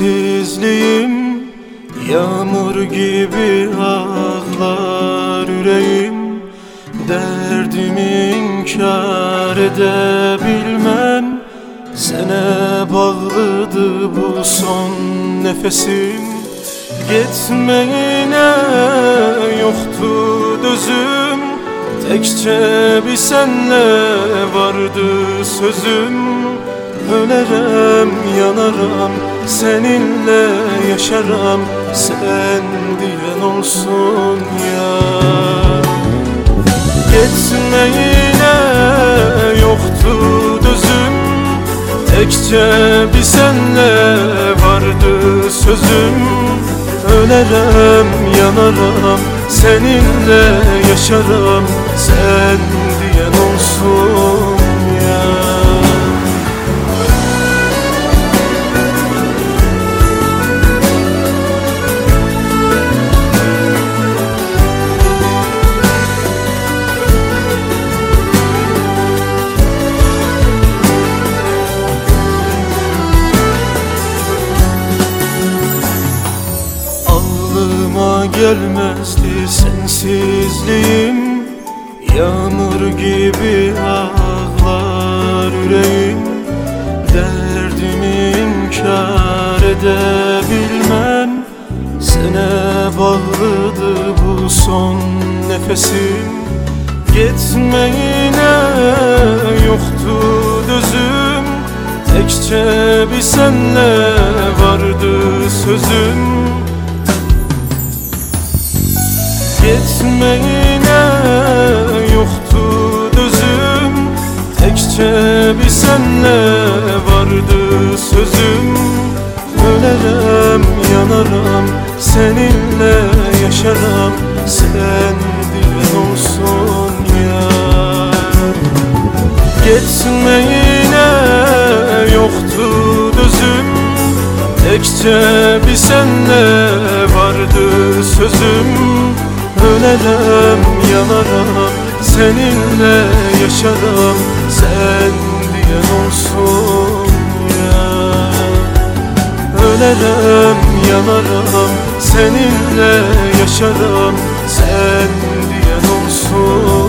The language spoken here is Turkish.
sensizliğim yağmur gibi ağlar yüreğim. Derdimi inkar edebilmem, sana bağlıdı bu son nefesim. Gitmeyine yoktu dözüm, tekçe bir senle vardı sözüm. Ölerem yanarım, seninle yaşarım, sen diyen olsun ya. Gitmeyine yoktu dözüm, tekçe bir senle vardı sözüm. Ölerem yanarım, seninle yaşarım, sen diyen olsun ya. Gelmezdi sensizliğim, yağmur gibi ağlar yüreğim. Derdimi inkar edebilmem, sana bağlıdı bu son nefesim. Gitmeyine yoktu dözüm, tekçe bir senle vardı sözüm. Gitmeyine yoktu dözüm, tekçe bir senle vardı sözüm. Ölerem yanarım, seninle yaşarım, sen diyen olsun ya. Gitmeyine yoktu dözüm, tekçe bir senle vardı sözüm. Ölerem yanarım, seninle yaşarım, sen diyen olsun ya. Ölerem yanarım, seninle yaşarım, sen diyen olsun.